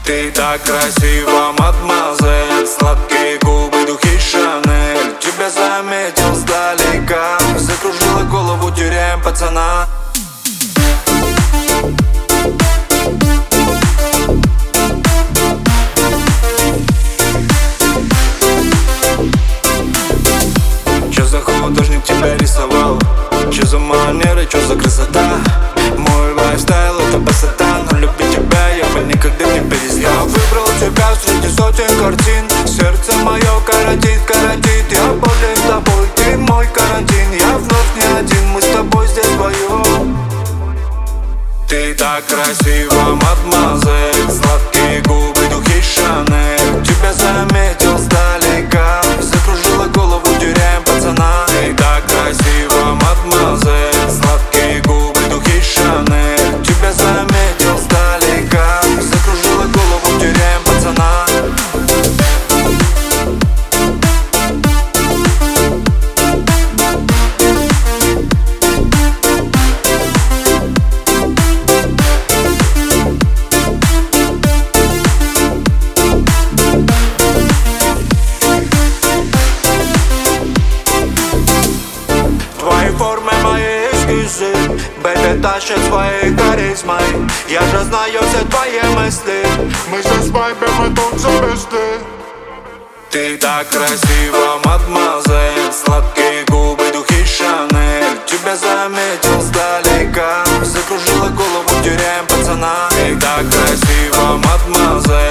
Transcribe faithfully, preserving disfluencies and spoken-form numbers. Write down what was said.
Ты так красива, мадемуазель, сладкие губы, духи Шанель. Тебя заметил сдалека, закружила голову, теряем пацана. Чё за художник тебя рисовал? Чё за манеры, чё за красота? Мой лайфстайл — это басата, но любить тебя я бы никогда не перестал. Я выбрал тебя среди сотен картин, сердце мое коротит, коротит. Я болен тобой, ты мой карантин. Я вновь не один, мы с тобой здесь вдвоем. Ты так красива, мадемуазель, сладкие губы, духи Шанель. Тебя заметил сдалека, закружила голову, теряем пацана. Ты так красива, мадемуазель, сладкие губы, духи Шанель. Тебя заметил сдалека, закружила голову, теряем пацана. Формы мои эскизы, бэби, тащит своей харизмой. Я же знаю все твои мысли, Мы же свайпим, мы тут же везде. Ты так красива, мадемуазель, сладкие губы, духи Шанель. Тебя заметил сдалека, закружила голову, теряем пацана. Ты так красива, мадемуазель.